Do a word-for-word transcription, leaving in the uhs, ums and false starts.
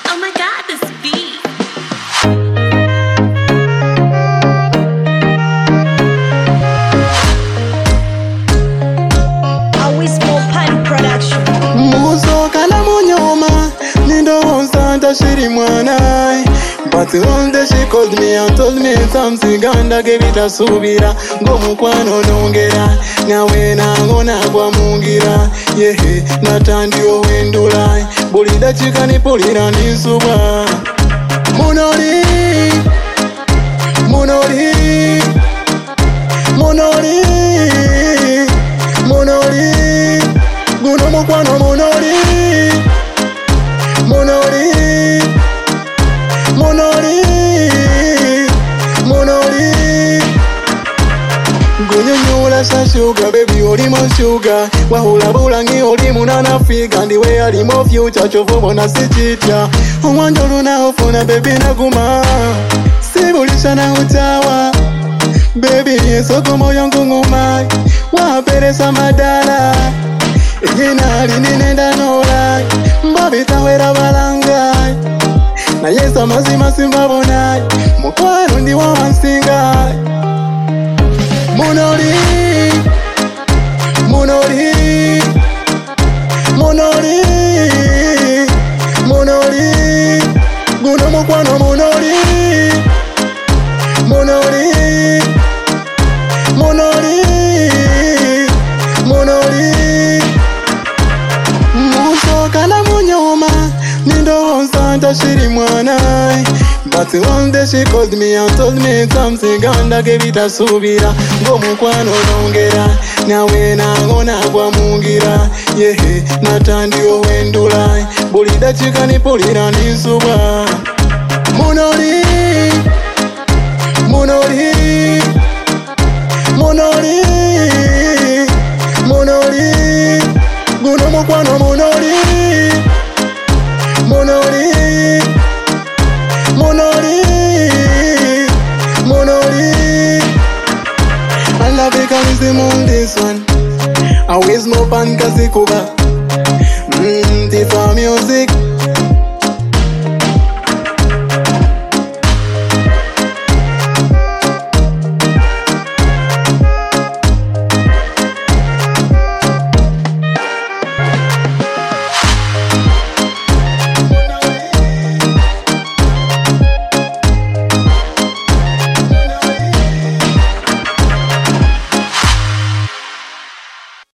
Oh my god, this beat. Always more party production. Muso kana munyoma, nindo onsanta shiri mwana. But one day she called me and told me something ganda gave it a subira. Go mukwano nongera, nawe nangona kwa mungira. Yehe, natandi owendula. Bulida chikani pulira nisuba. Munori, munori, munori, munori. Guno mukwano munori, munori. Monori, monori. Gunyunyula sa sugar, baby oli mo sugar. Wahula bulangi oli munana figa. Ndiwe ali mo future, chovo na sichitya. Omwanjolu na ofuna baby naguma. Sibulisha na utawa. Baby yesoko moyo ngunguma. Waperesa madala. Ejina alinenda nola. Mbabita wera balanga. Na yesa mazima simbabona. Mukwano ndi wa wansinga. Monori, monori, monori, monori. Guno mukwano monori, monori, monori, monori. Muso kana munyoma, nindo onsanta shiri mwana. But one day she called me and told me something ganda gave it a subira. Go mukwano nongera, nawe nangona kwa mungira. Yehe, natandi owendula. Bulida chikani pulira nisuba. Monori, monori, monori, monori. Guno mukwano monori, monori. Monori, monori. I love it cause it's the moon this one. Always more fun cause it's cover. Mmm, Tifa music.